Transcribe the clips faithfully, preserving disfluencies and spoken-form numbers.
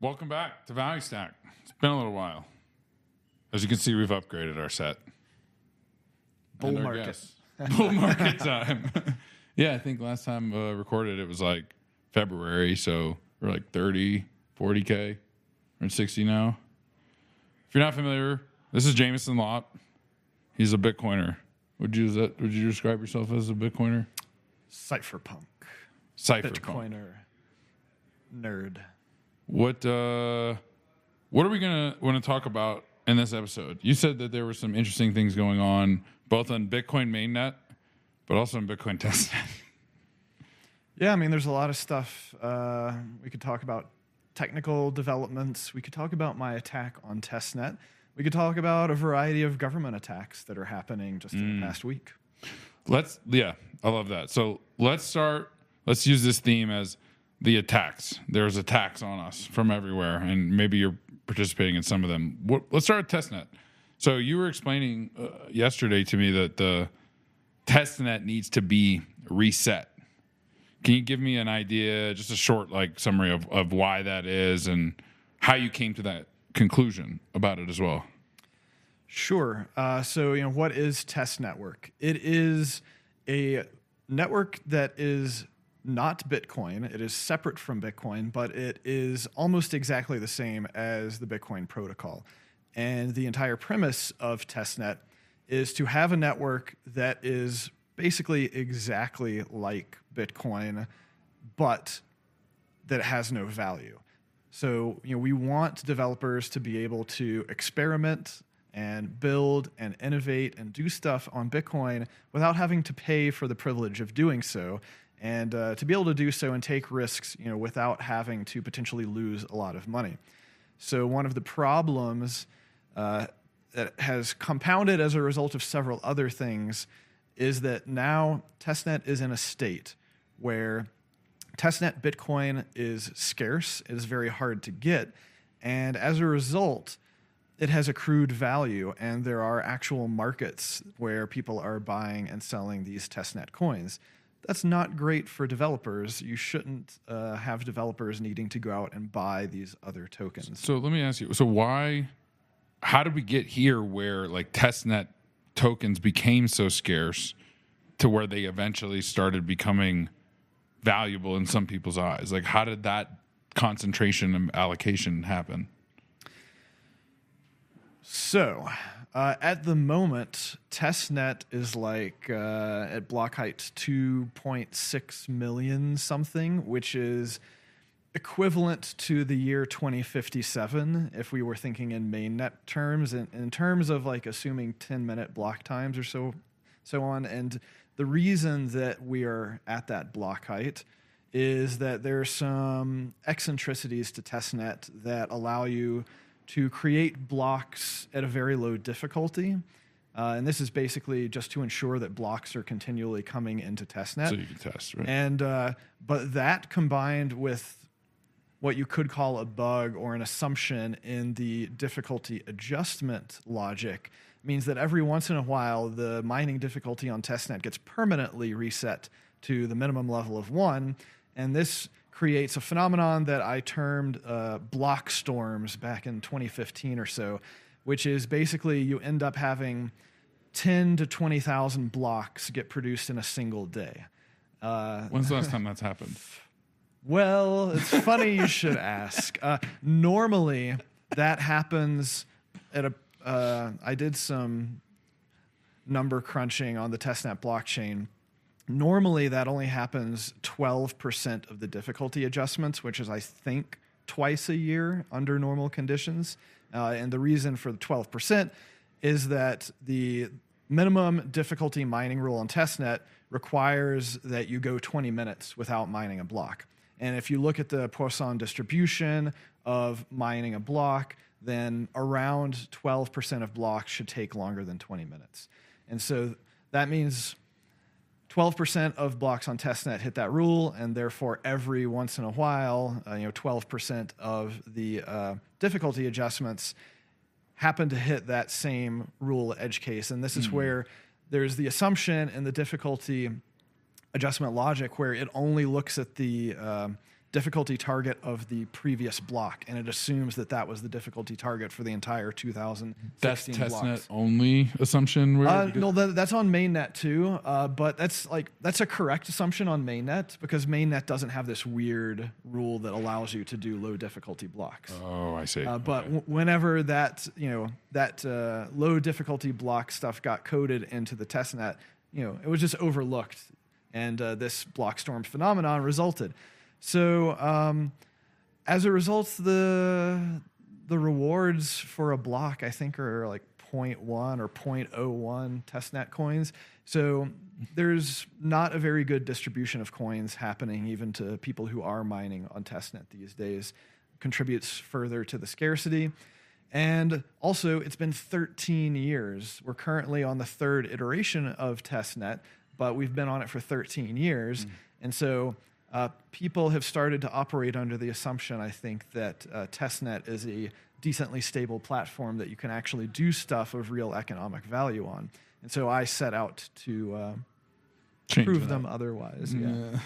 Welcome back to Value Stack. It's been a little while. As you can see, we've upgraded our set. Bull And our market. guests. Bull market time. Yeah, I think last time uh, recorded it was like February, so we're like thirty, forty K. We're in sixty now. If you're not familiar, this is Jameson Lopp. He's a Bitcoiner. Would you, is that, would you describe yourself as a Bitcoiner? Cypherpunk. Cypherpunk. Bitcoiner. Nerd. What uh, what are we gonna want to talk about in this episode? You said that there were some interesting things going on, both on Bitcoin mainnet, but also on Bitcoin testnet. Yeah, I mean, there's a lot of stuff. Uh, we could talk about technical developments. We could talk about my attack on testnet. We could talk about a variety of government attacks that are happening just in the past week. Let's yeah, I love that. So let's start. Let's use this theme as the attacks. There's attacks on us from everywhere, and maybe you're participating in some of them. What, let's start with testnet. So you were explaining uh, yesterday to me that the testnet needs to be reset. Can you give me an idea, just a short like summary of, of why that is and how you came to that conclusion about it as well? Sure. Uh, so, you know, what is Test Network? It is a network that is not Bitcoin. It is separate from Bitcoin, but it is almost exactly the same as the Bitcoin protocol. And the entire premise of testnet is to have a network that is basically exactly like Bitcoin, but that has no value. So, you know, we want developers to be able to experiment and build and innovate and do stuff on Bitcoin without having to pay for the privilege of doing so, and uh, to be able to do so and take risks, you know, without having to potentially lose a lot of money. So one of the problems uh, that has compounded as a result of several other things is that now testnet is in a state where testnet Bitcoin is scarce, it is very hard to get, and as a result, it has accrued value, and there are actual markets where people are buying and selling these testnet coins. That's not great for developers. You shouldn't uh, have developers needing to go out and buy these other tokens. So let me ask you, so why, how did we get here where like testnet tokens became so scarce to where they eventually started becoming valuable in some people's eyes? Like how did that concentration and allocation happen? So, uh, at the moment, testnet is like uh, at block height two point six million something, which is equivalent to the year twenty fifty-seven if we were thinking in mainnet terms, in, in terms of like assuming ten minute block times or so, so on. And the reason that we are at that block height is that there are some eccentricities to testnet that allow you to create blocks at a very low difficulty. Uh, and this is basically just to ensure that blocks are continually coming into testnet. So you can test, right? And uh, but that combined with what you could call a bug or an assumption in the difficulty adjustment logic means that every once in a while, the mining difficulty on testnet gets permanently reset to the minimum level of one. And this creates a phenomenon that I termed uh, block storms back in twenty fifteen or so, which is basically you end up having ten to twenty thousand blocks get produced in a single day. Uh, When's the last time that's happened? well, it's funny you should ask. Uh, normally, that happens at a. Uh, I did some number crunching on the testnet blockchain. Normally, that only happens twelve percent of the difficulty adjustments, which is, I think, twice a year under normal conditions. Uh, and the reason for the twelve percent is that the minimum difficulty mining rule on testnet requires that you go twenty minutes without mining a block. And if you look at the Poisson distribution of mining a block, then around twelve percent of blocks should take longer than twenty minutes. And so that means twelve percent of blocks on testnet hit that rule, and therefore every once in a while, uh, you know, twelve percent of the uh, difficulty adjustments happen to hit that same rule edge case. And this is mm-hmm. where there's the assumption in the difficulty adjustment logic where it only looks at the uh, difficulty target of the previous block, and it assumes that that was the difficulty target for the entire two thousand sixteen That's blocks. testnet only assumption. Where Uh, no, that, that's on mainnet too, uh, but that's like that's a correct assumption on mainnet because mainnet doesn't have this weird rule that allows you to do low difficulty blocks. Oh, I see. Uh, but Okay. w- whenever that you know that uh, low difficulty block stuff got coded into the testnet, you know it was just overlooked, and uh, this block storm phenomenon resulted. So um, as a result, the the rewards for a block I think are like zero point one or zero point zero one testnet coins. So there's not a very good distribution of coins happening even to people who are mining on testnet these days. Contributes further to the scarcity. And also, it's been thirteen years. We're currently on the third iteration of testnet, but we've been on it for thirteen years. Mm. And so uh, people have started to operate under the assumption, I think, that uh, testnet is a decently stable platform that you can actually do stuff of real economic value on. And so I set out to uh, prove that. them otherwise. Yeah.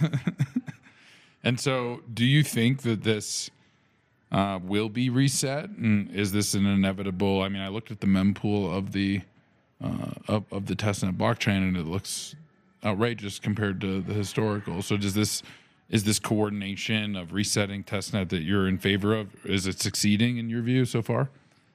And so do you think that this uh, will be reset? And is this an inevitable? I mean, I looked at the mempool of the uh, of, of the testnet blockchain, and it looks outrageous compared to the historical. So does this is this coordination of resetting testnet that you're in favor of? Is it succeeding in your view so far?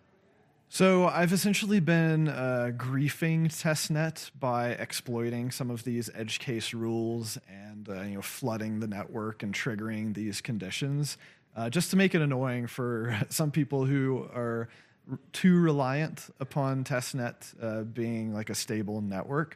So I've essentially been uh, griefing testnet by exploiting some of these edge case rules and uh, you know flooding the network and triggering these conditions, uh, just to make it annoying for some people who are r- too reliant upon testnet uh, being like a stable network.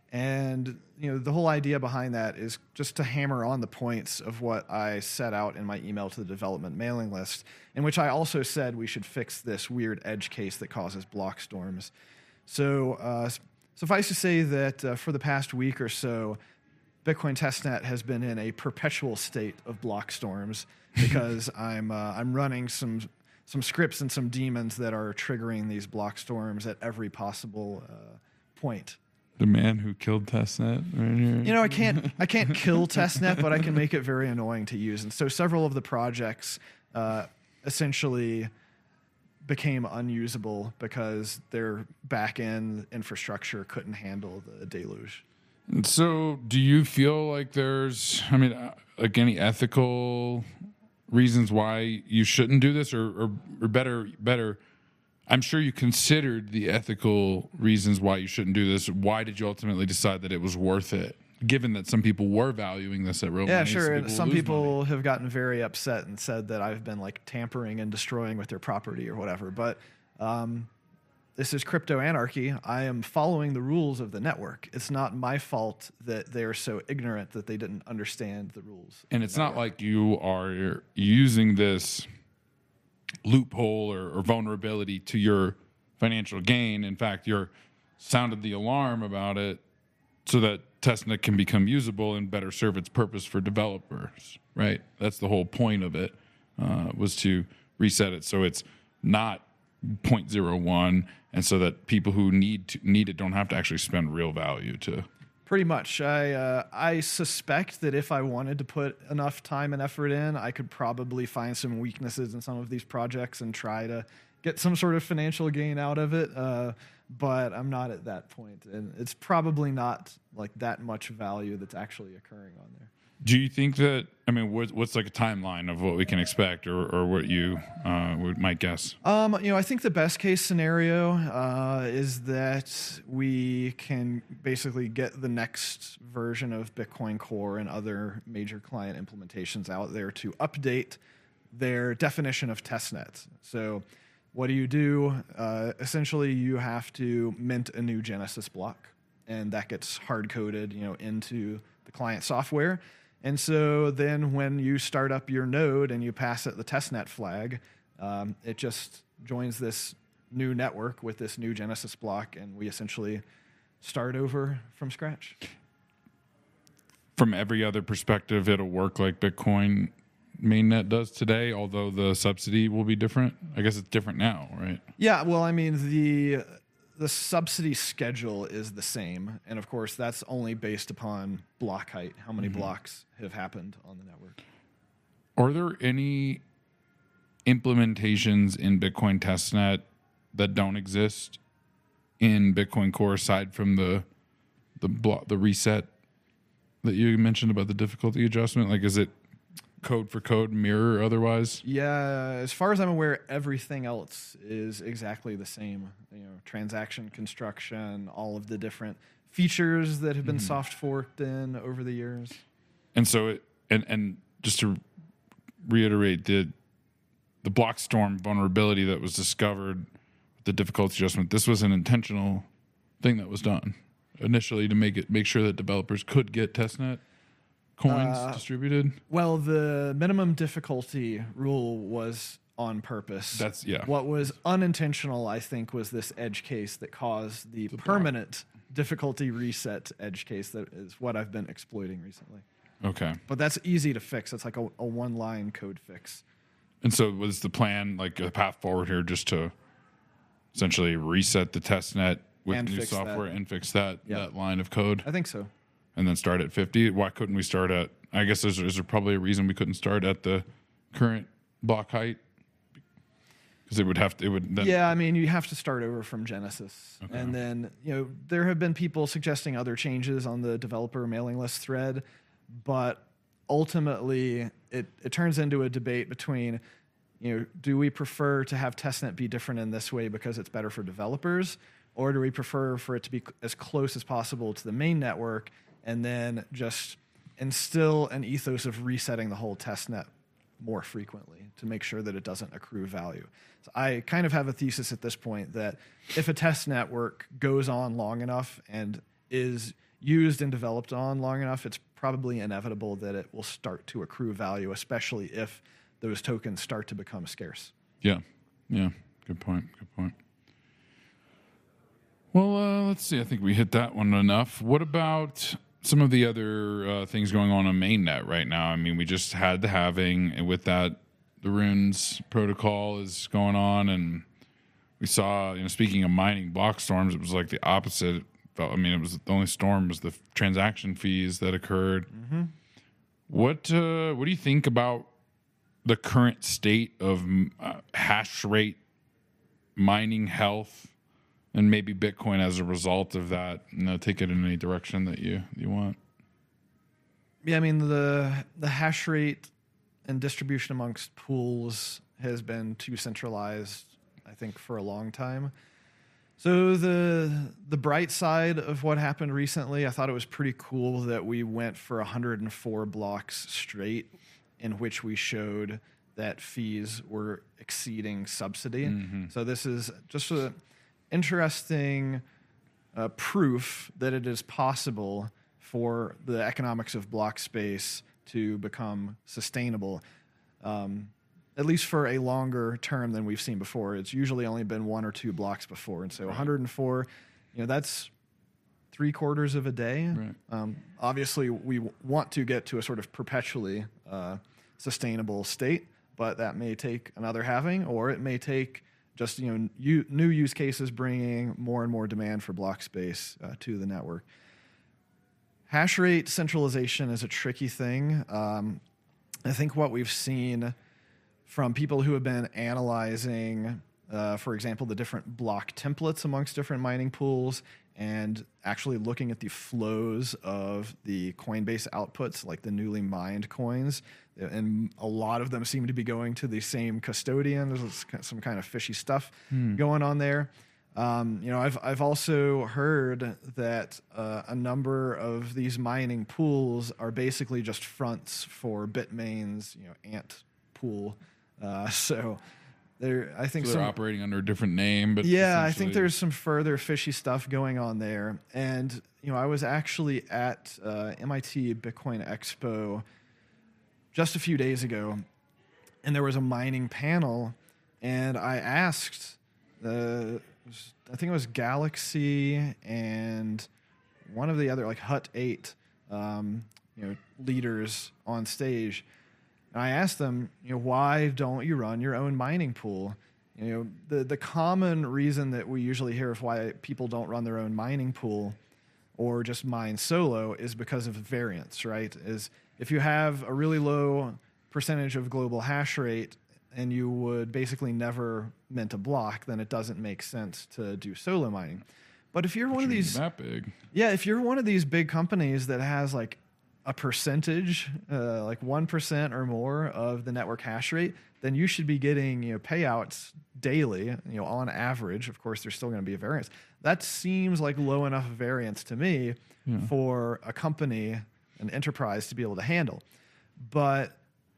And you know the whole idea behind that is just to hammer on the points of what I set out in my email to the development mailing list, in which I also said we should fix this weird edge case that causes block storms. So uh, suffice to say that uh, for the past week or so, Bitcoin testnet has been in a perpetual state of block storms because I'm uh, I'm running some some scripts and some daemons that are triggering these block storms at every possible uh, point. The man who killed testnet right here. You know, I can't I can't kill testnet, but I can make it very annoying to use. And so several of the projects uh, essentially became unusable because their back-end infrastructure couldn't handle the deluge. And so do you feel like there's, I mean, uh, like any ethical reasons why you shouldn't do this, or, or, or better, better, I'm sure you considered the ethical reasons why you shouldn't do this. Why did you ultimately decide that it was worth it, given that some people were valuing this at real yeah, money? Yeah, sure. Some people, some people money. have gotten very upset and said that I've been like tampering and destroying with their property or whatever. But um, this is crypto anarchy. I am following the rules of the network. It's not my fault that they're so ignorant that they didn't understand the rules. And it's not like you are using this loophole or, or vulnerability to your financial gain. In fact, you're sounded the alarm about it so that testnet can become usable and better serve its purpose for developers, right? That's the whole point of it, uh, was to reset it so it's not zero point zero one, and so that people who need to, need it don't have to actually spend real value to. Pretty much. I uh, I suspect that if I wanted to put enough time and effort in, I could probably find some weaknesses in some of these projects and try to get some sort of financial gain out of it. Uh, but I'm not at that point, and it's probably not like that much value that's actually occurring on there. Do you think that, I mean, what, what's like a timeline of what we can expect, or, or what you uh, would, might guess? Um, you know, I think the best case scenario uh, is that we can basically get the next version of Bitcoin Core and other major client implementations out there to update their definition of testnet. So what do you do? Uh, essentially, you have to mint a new Genesis block, and that gets hard-coded, you know, into the client software. And so then when you start up your node and you pass it the testnet flag, um, it just joins this new network with this new Genesis block, and we essentially start over from scratch. From every other perspective, it'll work like Bitcoin mainnet does today, although the subsidy will be different. I guess it's different now, right? Yeah, well, I mean, the... The subsidy schedule is the same, and of course, that's only based upon block height, how many mm-hmm. blocks have happened on the network. Are there any implementations in Bitcoin testnet that don't exist in Bitcoin Core aside from the the blo- the reset that you mentioned about the difficulty adjustment? Like, is it code for code, mirror or otherwise? Yeah, as far as I'm aware, everything else is exactly the same. You know, transaction construction, all of the different features that have been mm-hmm. soft forked in over the years. And so, it, and and just to reiterate, the the Blockstorm vulnerability that was discovered, the difficulty adjustment, this was an intentional thing that was done initially to make it make sure that developers could get testnet coins uh, distributed. Well, the minimum difficulty rule was on purpose. That's yeah. What was unintentional, I think, was this edge case that caused the, the permanent block. difficulty reset edge case that is what I've been exploiting recently. Okay. But that's easy to fix. It's like a, a one-line code fix. And so was the plan, like a path forward here, just to essentially reset the testnet with and new software that. and fix that, yeah. that line of code? I think so. And then start at fifty? Why couldn't we start at, I guess there's, is there probably a reason we couldn't start at the current block height? Because it would have to, it would then. Yeah, I mean, you have to start over from Genesis. Okay. And then, you know, there have been people suggesting other changes on the developer mailing list thread, but ultimately it, it turns into a debate between, you know, do we prefer to have testnet be different in this way because it's better for developers, or do we prefer for it to be as close as possible to the main network and then just instill an ethos of resetting the whole testnet more frequently to make sure that it doesn't accrue value? So I kind of have a thesis at this point that if a test network goes on long enough and is used and developed on long enough, it's probably inevitable that it will start to accrue value, especially if those tokens start to become scarce. Yeah, yeah, good point, good point. Well, uh, let's see. I think we hit that one enough. What about some of the other uh, things going on on mainnet right now? I mean, we just had the halving, and with that, the Runes protocol is going on, and we saw, you know, speaking of mining block storms, it was like the opposite. I mean, it was the only storm was the transaction fees that occurred. Mm-hmm. What uh, what do you think about the current state of uh, hash rate mining health, and maybe Bitcoin as a result of that? You know, take it in any direction that you you want. Yeah, I mean, the the hash rate and distribution amongst pools has been too centralized, I think, for a long time. So the the bright side of what happened recently, I thought it was pretty cool that we went for one hundred four blocks straight in which we showed that fees were exceeding subsidy. Mm-hmm. So this is just an interesting uh, proof that it is possible for the economics of block space to become sustainable, um, at least for a longer term than we've seen before. It's usually only been one or two blocks before. And so right. one hundred four, you know, that's three quarters of a day. Right. Um, obviously, we w- want to get to a sort of perpetually uh, sustainable state, but that may take another halving, or it may take just, you know, u- new use cases bringing more and more demand for block space uh, to the network. Hash rate centralization is a tricky thing. Um, I think what we've seen from people who have been analyzing, uh, for example, the different block templates amongst different mining pools and actually looking at the flows of the Coinbase outputs, like the newly mined coins, and a lot of them seem to be going to the same custodian. There's some kind of fishy stuff hmm. going on there. Um, you know, I've I've also heard that uh, a number of these mining pools are basically just fronts for Bitmain's, you know, Ant pool. Uh, so they're I think so they're some, operating under a different name, but yeah, I think there's some further fishy stuff going on there. And you know, I was actually at uh, M I T Bitcoin Expo just a few days ago, and there was a mining panel, and I asked the I think it was Galaxy and one of the other, like Hut eight, um, you know, leaders on stage. And I asked them, you know, why don't you run your own mining pool? You know, the the common reason that we usually hear of why people don't run their own mining pool or just mine solo is because of variance, right? Is if you have a really low percentage of global hash rate and you would basically never mint a block, then it doesn't make sense to do solo mining. But if you're one of these that big, yeah, if you're one of these big companies that has like a percentage, uh, like one percent or more of the network hash rate, then you should be getting, you know, payouts daily, you know, on average. Of course, there's still going to be a variance. That seems like low enough variance to me yeah. for a company, an enterprise, to be able to handle. But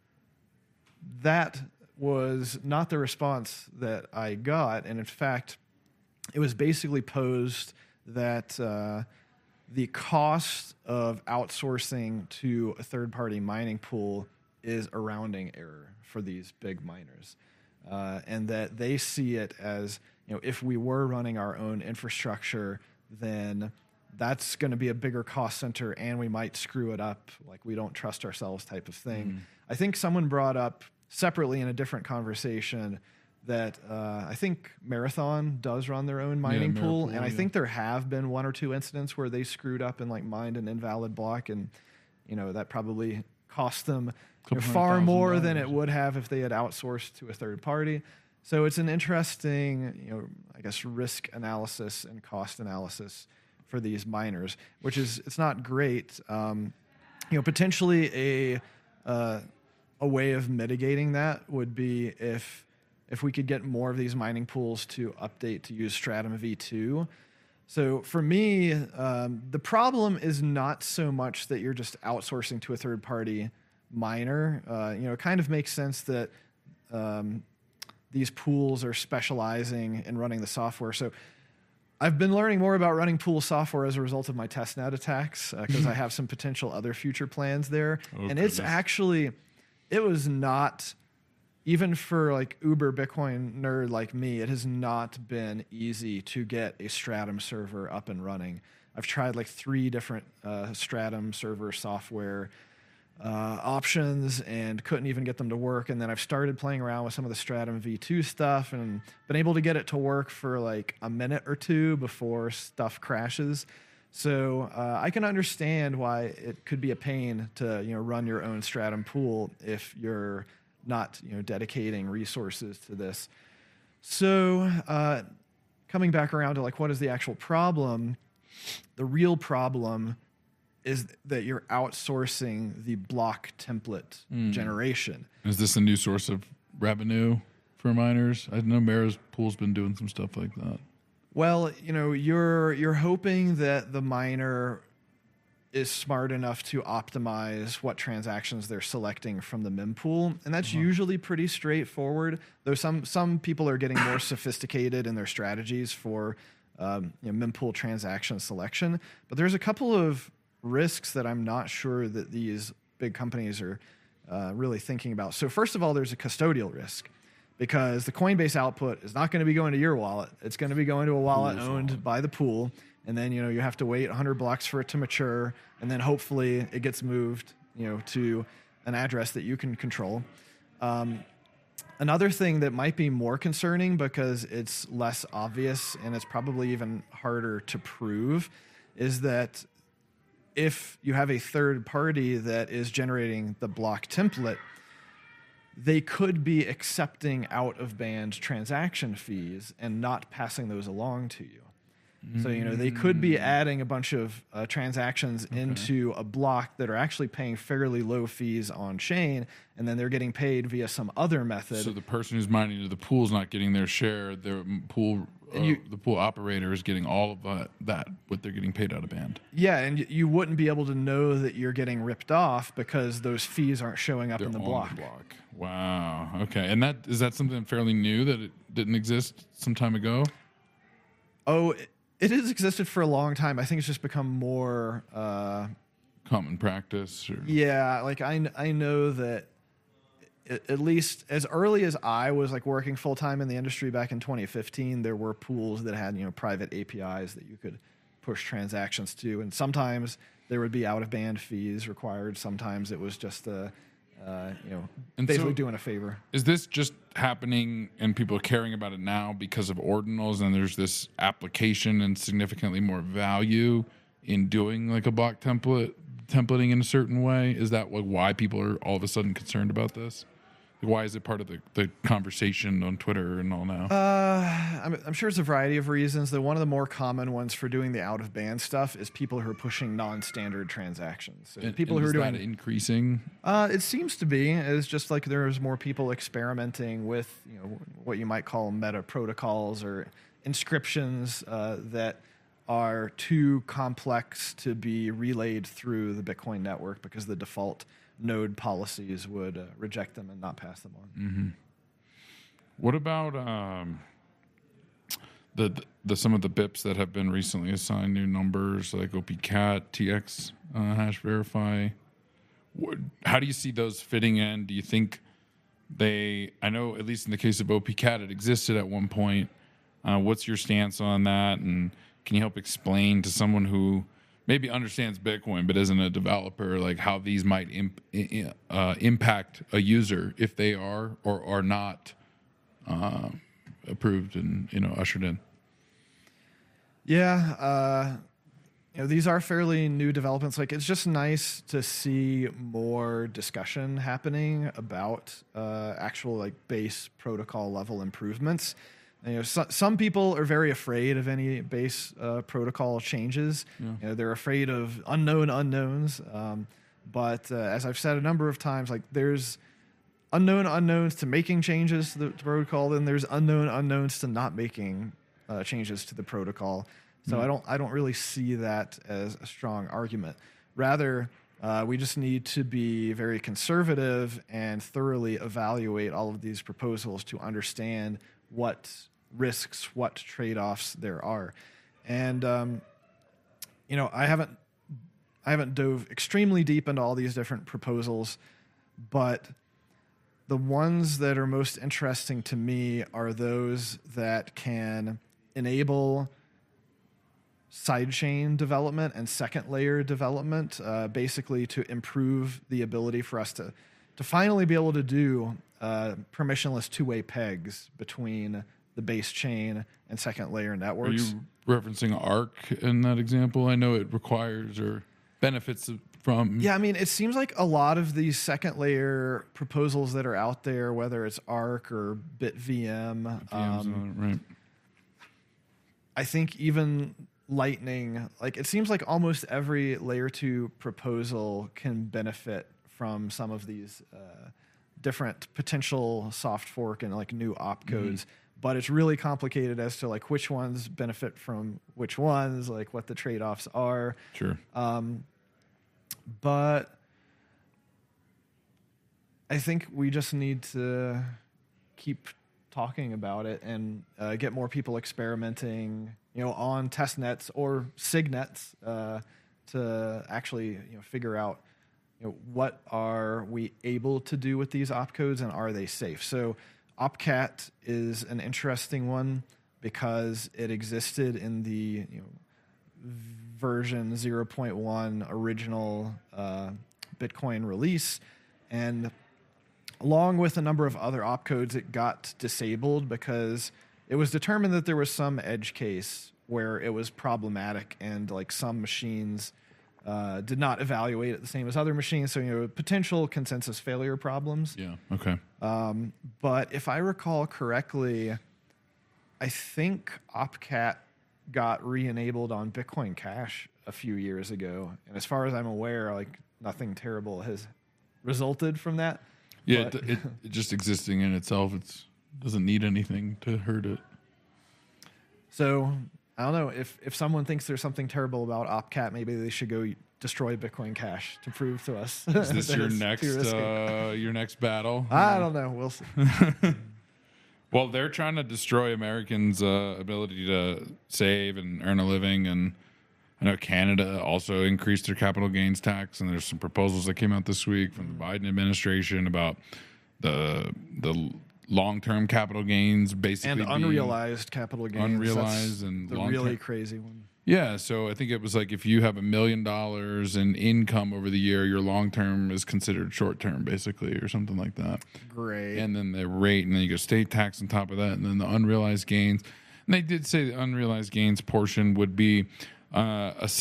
that was not the response that I got. And in fact, it was basically posed that uh, the cost of outsourcing to a third-party mining pool is a rounding error for these big miners. Uh, and that they see it as, you know, if we were running our own infrastructure, then that's going to be a bigger cost center and we might screw it up, like we don't trust ourselves type of thing. Mm. I think someone brought up separately in a different conversation that uh, I think Marathon does run their own mining yeah, pool, pool, and I yeah. think there have been one or two incidents where they screwed up and like mined an invalid block, and you know that probably cost them you know, far more than it would have if they had outsourced to a third party. So it's an interesting, you know, I guess risk analysis and cost analysis for these miners, which is it's not great. Um, you know, potentially a uh, a way of mitigating that would be if if we could get more of these mining pools to update to use Stratum V two. So for me, um, the problem is not so much that you're just outsourcing to a third-party miner. Uh, you know, it kind of makes sense that um, these pools are specializing in running the software. So I've been learning more about running pool software as a result of my testnet attacks because uh, I have some potential other future plans there. Oh, and goodness. it's actually, it was not... Even for like uber Bitcoin nerd like me, it has not been easy to get a Stratum server up and running. I've tried like three different uh, Stratum server software uh, options and couldn't even get them to work. And then I've started playing around with some of the Stratum V two stuff and been able to get it to work for like a minute or two before stuff crashes. So uh, I can understand why it could be a pain to you know run your own Stratum pool if you're not you know dedicating resources to this. So uh, coming back around to like what is the actual problem, the real problem is that you're outsourcing the block template mm. generation. Is this a new source of revenue for miners? I know Mara's pool's been doing some stuff like that. Well, you know, you're you're hoping that the miner is smart enough to optimize what transactions they're selecting from the mempool, and that's uh-huh. usually pretty straightforward. Though some some people are getting more sophisticated in their strategies for um, you know, mempool transaction selection. But there's a couple of risks that I'm not sure that these big companies are uh, really thinking about. So first of all, there's a custodial risk because the Coinbase output is not going to be going to your wallet. It's going to be going to a wallet Pool's owned wallet. by the pool. And then, you know, you have to wait one hundred blocks for it to mature. And then hopefully it gets moved, you know, to an address that you can control. Um, another thing that might be more concerning because it's less obvious and it's probably even harder to prove is that if you have a third party that is generating the block template, they could be accepting out-of-band transaction fees and not passing those along to you. So, you know, they could be adding a bunch of uh, transactions okay. into a block that are actually paying fairly low fees on chain, and then they're getting paid via some other method. So the person who's mining to the pool is not getting their share. Their pool, uh, you, the pool operator is getting all of that, that, what they're getting paid out of band. Yeah, and you wouldn't be able to know that you're getting ripped off because those fees aren't showing up they're in the on block. the block. Wow. Okay. And that is that something fairly new that it didn't exist some time ago? Oh, it, It has existed for a long time. I think it's just become more uh, common practice. Or? Yeah, like I, I know that it, at least as early as I was like working full time in the industry back in twenty fifteen, there were pools that had you know private A P Is that you could push transactions to, and sometimes there would be out of band fees required. Sometimes it was just a Uh, you know, and basically so doing a favor. Is this just happening and people are caring about it now because of ordinals and there's this application and significantly more value in doing like a block template templating in a certain way? Is that like why people are all of a sudden concerned about this? Why is it part of the, the conversation on Twitter and all now? Uh, I'm, I'm sure it's a variety of reasons. Though one of the more common ones for doing the out of band stuff is people who are pushing non-standard transactions. So and, people and who is are doing that increasing. Uh, it seems to be. It's just like there's more people experimenting with, you know, what you might call meta protocols or inscriptions uh, that are too complex to be relayed through the Bitcoin network because the default node policies would uh, reject them and not pass them on. Mm-hmm. What about um, the the some of the B I Ps that have been recently assigned new numbers like O P C A T, T X uh, hash verify? What, how do you see those fitting in? Do you think they? I know at least in the case of O P C A T, it existed at one point. Uh, what's your stance on that? And can you help explain to someone who maybe understands Bitcoin but isn't a developer, like how these might imp, uh, impact a user if they are or are not uh, approved and, you know, ushered in? Yeah, uh, you know, these are fairly new developments. Like, it's just nice to see more discussion happening about uh, actual like base protocol level improvements. You know, so, some people are very afraid of any base uh, protocol changes. Yeah. You know, they're afraid of unknown unknowns. Um, but uh, as I've said a number of times, like there's unknown unknowns to making changes to the to protocol, then there's unknown unknowns to not making uh, changes to the protocol. So Mm. I don't I don't really see that as a strong argument. Rather, uh, we just need to be very conservative and thoroughly evaluate all of these proposals to understand what risks, what trade-offs there are. And um, you know, I haven't I haven't dove extremely deep into all these different proposals, but the ones that are most interesting to me are those that can enable sidechain development and second layer development, uh, basically to improve the ability for us to to finally be able to do uh, permissionless two-way pegs between the base chain and second layer networks. Are you referencing Arc in that example? I know it requires or benefits from. Yeah, I mean, it seems like a lot of these second layer proposals that are out there, whether it's Arc or BitVM, um, right. I think even Lightning, like it seems like almost every layer two proposal can benefit from some of these uh, different potential soft fork and like new opcodes. Mm-hmm. But it's really complicated as to like which ones benefit from which ones, like what the trade-offs are. Sure. Um, but I think we just need to keep talking about it and uh, get more people experimenting, you know, on test nets or signets uh, to actually, you know, figure out, you know, what are we able to do with these opcodes and are they safe? So O P C A T is an interesting one because it existed in the, you know, version zero point one original uh, Bitcoin release, and along with a number of other opcodes, it got disabled because it was determined that there was some edge case where it was problematic and like some machines uh, did not evaluate it the same as other machines. So, you know, potential consensus failure problems. Yeah. Okay. Um, but if I recall correctly, I think O P C A T got re-enabled on Bitcoin Cash a few years ago. And as far as I'm aware, like nothing terrible has resulted from that. Yeah, But- it, it, it just existing in itself, it's doesn't need anything to hurt it. So I don't know if, if someone thinks there's something terrible about O P C A T, maybe they should go destroy Bitcoin Cash to prove to us. Is this that your it's next too risky. uh, your next battle? I don't know. We'll see. Well, they're trying to destroy Americans' uh, ability to save and earn a living, and I know Canada also increased their capital gains tax, and there's some proposals that came out this week from the Biden administration about the the long-term capital gains, basically And being unrealized capital gains. unrealized That's and the long-term. really crazy one. Yeah, so I think it was like if you have a million dollars in income over the year, your long term is considered short term, basically, or something like that. Great. And then the rate, and then you go state tax on top of that, and then the unrealized gains. And they did say the unrealized gains portion would be uh, assessed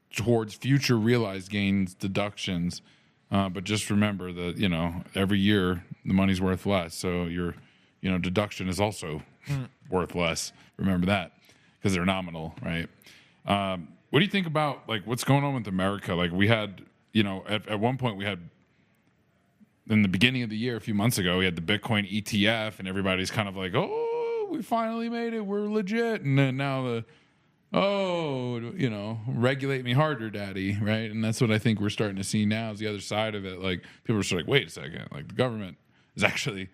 towards future realized gains deductions. Uh, but just remember that, you know, every year the money's worth less. So your, you know, deduction is also mm. worth less. Remember that, because they're nominal, right? Um, what do you think about, like, what's going on with America? Like, we had, you know, at, at one point we had, in the beginning of the year, a few months ago, we had the Bitcoin E T F, and everybody's kind of like, oh, we finally made it. We're legit. And then now the, oh, you know, regulate me harder, daddy, right? And that's what I think we're starting to see now is the other side of it. Like, people are sort of like, wait a second. Like, the government is actually,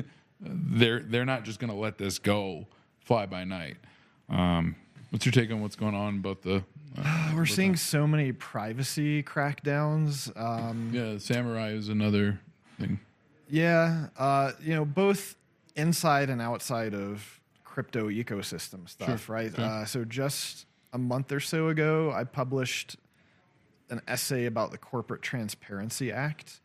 they're they're not just going to let this go fly by night. Um, what's your take on what's going on about the... Uh, we're seeing that? So many privacy crackdowns. Um, yeah, Samurai is another... thing. Yeah, uh, you know, both inside and outside of crypto ecosystem stuff, sure. right? Sure. Uh, so just a month or so ago, I published an essay about the Corporate Transparency Act,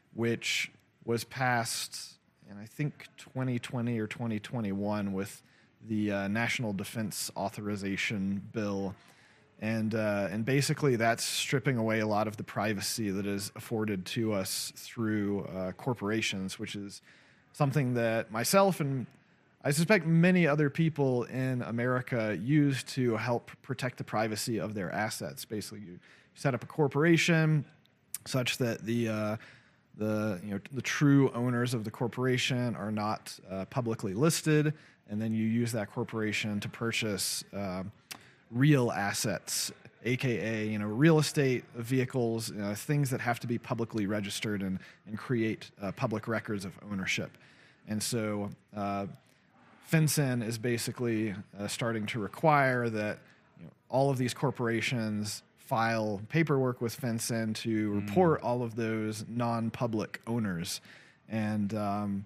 which was passed in, I think, twenty twenty or twenty twenty-one with the uh, National Defense Authorization Bill. And uh, and basically that's stripping away a lot of the privacy that is afforded to us through uh, corporations, which is something that myself and I suspect many other people in America use to help protect the privacy of their assets. Basically, you set up a corporation such that the uh, the you know the true owners of the corporation are not uh, publicly listed, and then you use that corporation to purchase Uh, real assets, aka you know real estate, vehicles, you know, things that have to be publicly registered and and create uh, public records of ownership. And so uh, FinCEN is basically uh, starting to require that you know, all of these corporations file paperwork with FinCEN to report mm. all of those non-public owners. And um,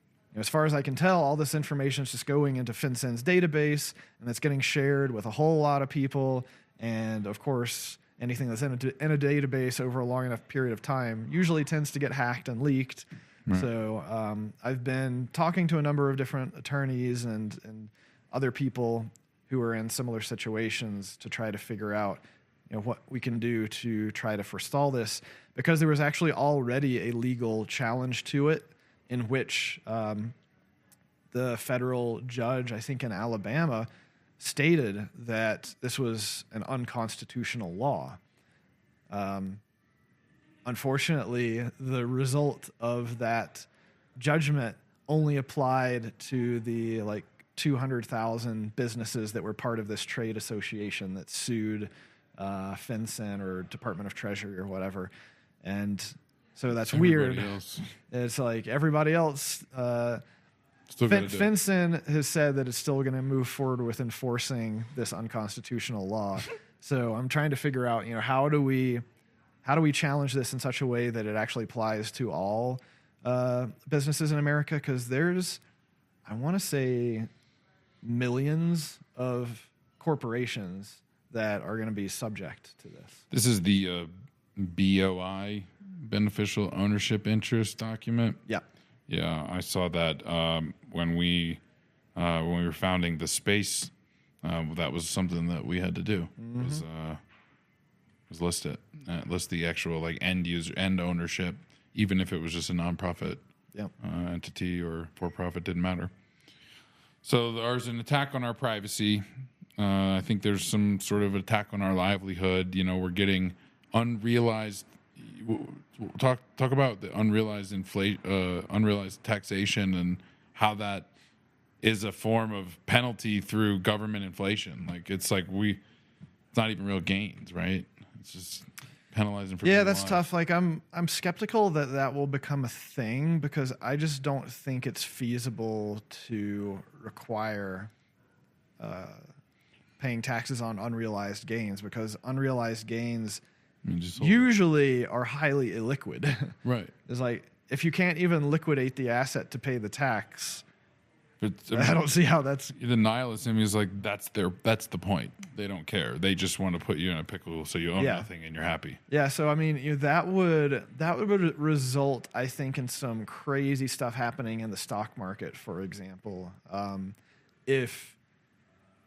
as far as I can tell, all this information is just going into FinCEN's database, and it's getting shared with a whole lot of people. And of course, anything that's in a, in a database over a long enough period of time usually tends to get hacked and leaked. Right. So um, I've been talking to a number of different attorneys and, and other people who are in similar situations to try to figure out you know, what we can do to try to forestall this, because there was actually already a legal challenge to it, in which um, the federal judge, I think in Alabama, stated that this was an unconstitutional law. Um, unfortunately, the result of that judgment only applied to the like two hundred thousand businesses that were part of this trade association that sued uh, FinCEN or Department of Treasury or whatever. And so that's everybody weird. Else. It's like everybody else. Uh, fin- FinCEN has said that it's still going to move forward with enforcing this unconstitutional law. So I'm trying to figure out, you know, how do we, how do we challenge this in such a way that it actually applies to all uh, businesses in America? Because there's, I want to say, millions of corporations that are going to be subject to this. This is the uh, B O I. Beneficial ownership interest document. Yeah, yeah, I saw that um, when we uh, when we were founding the space. Uh, that was something that we had to do. Mm-hmm. Was uh, was list it, uh, list the actual like end user, end ownership, even if it was just a nonprofit yep. uh, entity or for profit, didn't matter. So there's an attack on our privacy. Uh, I think there's some sort of attack on our livelihood. You know, we're getting unrealized. Talk talk about the unrealized inflation, uh, unrealized taxation, and how that is a form of penalty through government inflation. Like it's like we, it's not even real gains, right? It's just penalizing for yeah. That's alive. tough. Like I'm I'm skeptical that that will become a thing, because I just don't think it's feasible to require uh, paying taxes on unrealized gains, because unrealized gains usually are highly illiquid. Right. It's like, if you can't even liquidate the asset to pay the tax, but I, mean, I don't see how that's... The nihilism is like, that's their, that's the point. They don't care. They just want to put you in a pickle so you own yeah. nothing and you're happy. Yeah, so I mean, you know, that would that would result, I think, in some crazy stuff happening in the stock market, for example. Um, if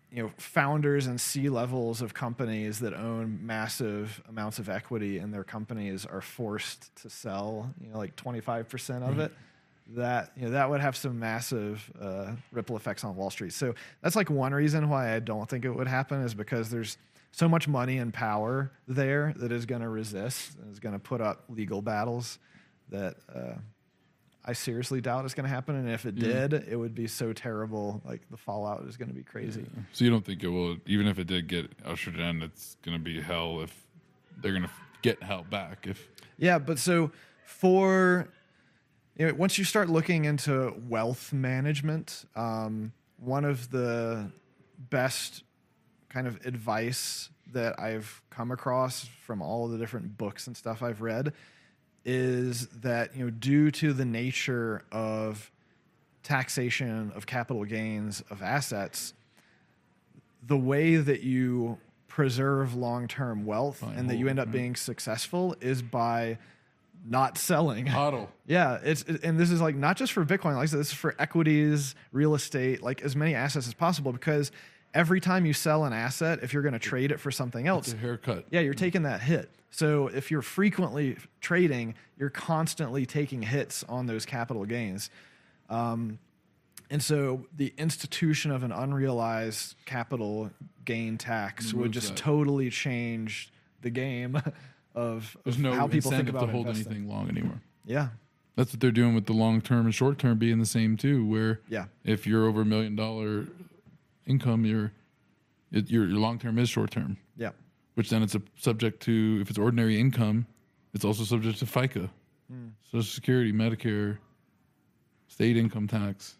you know, founders and C levels of companies that own massive amounts of equity in their companies are forced to sell, you know, like twenty-five percent of it, that, you know, that would have some massive uh, ripple effects on Wall Street. So that's like one reason why I don't think it would happen, is because there's so much money and power there that is going to resist and is going to put up legal battles that uh, I seriously doubt is going to happen. And if it Yeah. did, it would be so terrible. Like, the fallout is going to be crazy. Yeah. So you don't think it will, even if it did get ushered in, it's going to be hell if they're going to get held back. If Yeah, but so for, you know, once you start looking into wealth management, um, one of the best kind of advice that I've come across from all of the different books and stuff I've read is that, you know, due to the nature of taxation of capital gains of assets, the way that you preserve long-term wealth Fine, and that you end up right. being successful is by not selling. Hodl. Yeah, it's it- and this is like not just for Bitcoin, like I said, this is for equities, real estate, like as many assets as possible, because every time you sell an asset, if you're going to trade it for something else, It's a haircut. yeah, you're taking that hit. So if you're frequently trading, you're constantly taking hits on those capital gains. Um, and so the institution of an unrealized capital gain tax would Removes just that. totally change the game of, There's of no how people think incentive about to hold investing. anything long anymore. Yeah, That's what they're doing with the long term and short term being the same too. Where yeah, if you're over a million dollar income, your it, your, your long term is short term. yeah. Which then it's a subject to, if it's ordinary income, it's also subject to FICA, Mm. Social Security, Medicare, state income tax.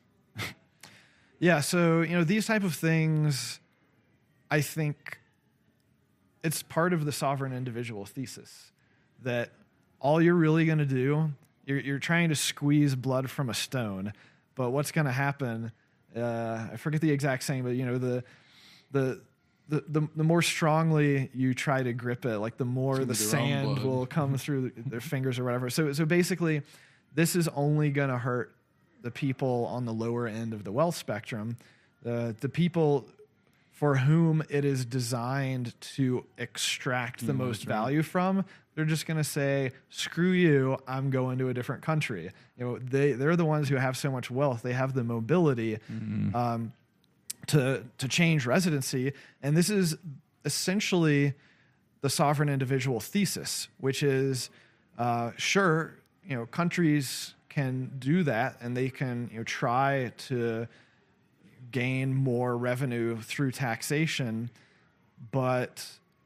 Yeah, so, you know, these type of things, I think it's part of the sovereign individual thesis that all you're really going to do, you're, you're trying to squeeze blood from a stone, but what's going to happen, uh, I forget the exact saying, but, you know, the, the, the, the, the more strongly you try to grip it, like the more It's the gonna be their own sand blood. will come through their fingers or whatever. So, so basically, this is only going to hurt the people on the lower end of the wealth spectrum, uh, the people for whom it is designed to extract the Mm, most that's right. value from. They're just going to say, "Screw you! I'm going to a different country." You know, they they're the ones who have so much wealth. They have the mobility Mm-hmm. um, to to change residency, and this is essentially the sovereign individual thesis, which is uh, sure, you know, countries can do that, and they can, you know, try to gain more revenue through taxation, but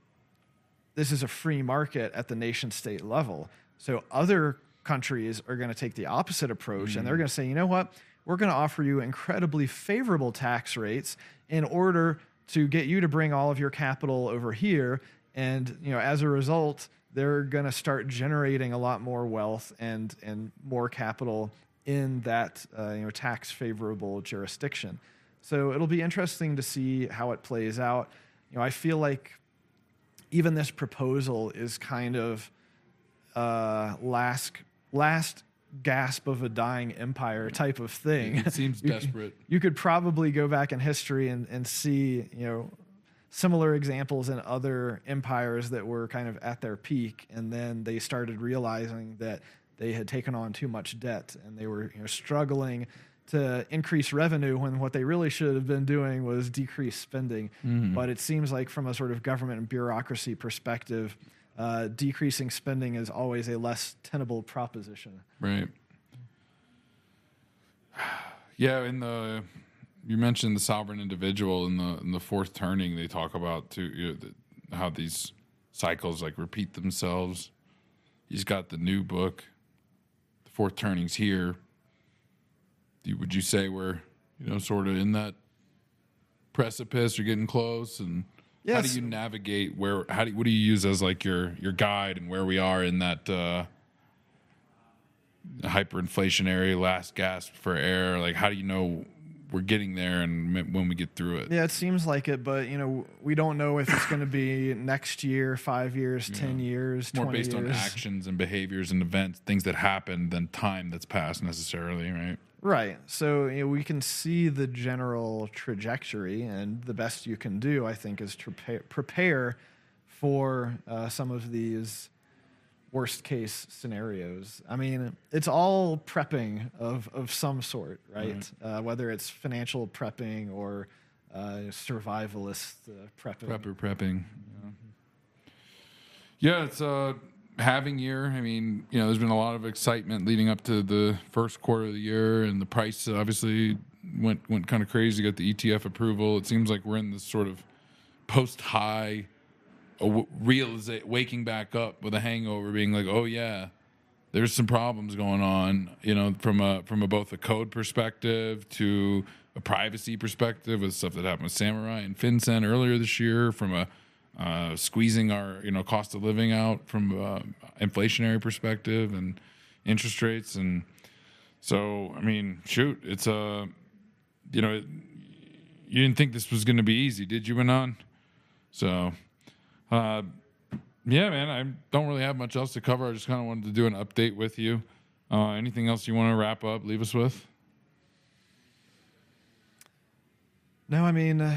this is a free market at the nation state level. So other countries are going to take the opposite approach, and they're going to say, you know what, we're going to offer you incredibly favorable tax rates in order to get you to bring all of your capital over here. And, you know, as a result, they're going to start generating a lot more wealth and, and more capital in that, uh, you know, tax favorable jurisdiction. So it'll be interesting to see how it plays out. You know, I feel like even this proposal is kind of uh, last last gasp of a dying empire type of thing. It seems You- desperate. You could probably go back in history and, and see, you know, similar examples in other empires that were kind of at their peak, and then they started realizing that they had taken on too much debt and they were, you know, struggling to increase revenue when what they really should have been doing was decrease spending. Mhm. But it seems like from a sort of government and bureaucracy perspective, uh, decreasing spending is always a less tenable proposition. Right. Yeah, in the you mentioned the sovereign individual in the in the fourth turning, they talk about too, you know, the, how these cycles like repeat themselves. He's got the new book, the fourth turning's here. Do- Would you say we're, you know, sort of in that precipice or getting close? And how Yes. do you navigate where? How do what do you use as like your your guide and where we are in that? Uh, hyperinflationary last gasp for air? Like, how do you know we're getting there, and m- when we get through it. Yeah, it seems like it, but you know, we don't know if it's going to be next year, five years, Yeah. ten years, More twenty based years. on actions and behaviors and events, things that happen, than time that's passed necessarily, right? Right. So you know, we can see the general trajectory, and the best you can do, I think, is to prepare, prepare for uh, some of these worst case scenarios. I mean, it's all prepping of, of some sort, right? Right. Uh, whether it's financial prepping or uh, survivalist uh, prepping. Prepper prepping. Yeah, yeah it's a halving year. I mean, you know, there's been a lot of excitement leading up to the first quarter of the year, and the price obviously went went kind of crazy. Got the E T F approval. It seems like we're in this sort of post high. Realize waking back up with a hangover, being like, oh yeah, there's some problems going on, you know, from a from a both a code perspective to a privacy perspective, with stuff that happened with Samurai and FinCEN earlier this year, from a uh, squeezing our you know cost of living out from a inflationary perspective and interest rates. And so I mean, shoot, it's a you know it, you didn't think this was going to be easy, did you, Manon? So. Uh, yeah, man, I don't really have much else to cover. I just kind of wanted to do an update with you. Uh, anything else you want to wrap up, leave us with? No, I mean, uh,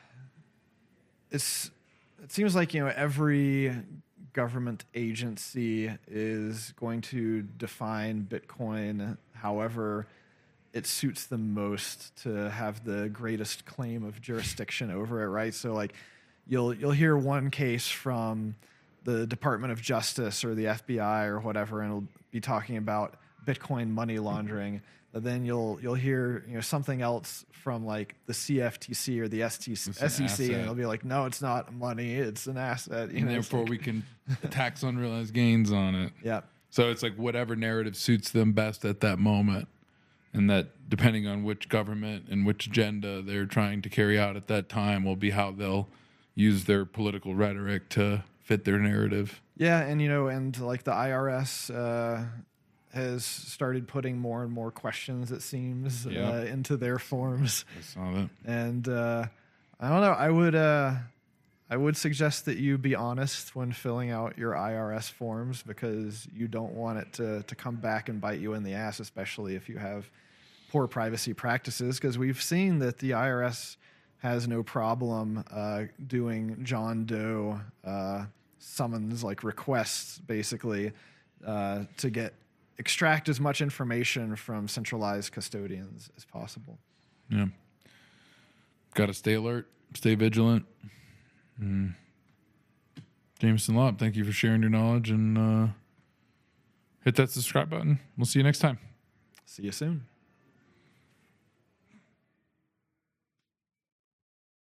it's it seems like, you know, every government agency is going to define Bitcoin however it suits them most to have the greatest claim of jurisdiction over it, right? So, like, You'll you'll hear one case from the Department of Justice or the F B I or whatever, and it'll be talking about Bitcoin money laundering. But then you'll you'll hear you know something else from like the C F T C or the S T C, S E C, and it'll be like, no, it's not money, it's an asset. You and know, therefore, like, we can tax unrealized gains on it. Yeah. So it's like whatever narrative suits them best at that moment, and that depending on which government and which agenda they're trying to carry out at that time will be how they'll use their political rhetoric to fit their narrative. Yeah, and you know, and like the I R S uh, has started putting more and more questions, it seems, Yep. uh, into their forms. I saw that. And uh, I don't know. I would uh, I would suggest that you be honest when filling out your I R S forms, because you don't want it to to come back and bite you in the ass, especially if you have poor privacy practices. Because we've seen that the I R S has no problem uh, doing John Doe uh, summons, like requests, basically, uh, to get extract as much information from centralized custodians as possible. Yeah. Got to stay alert, stay vigilant. Mm. Jameson Lobb, thank you for sharing your knowledge, and uh, hit that subscribe button. We'll see you next time. See you soon.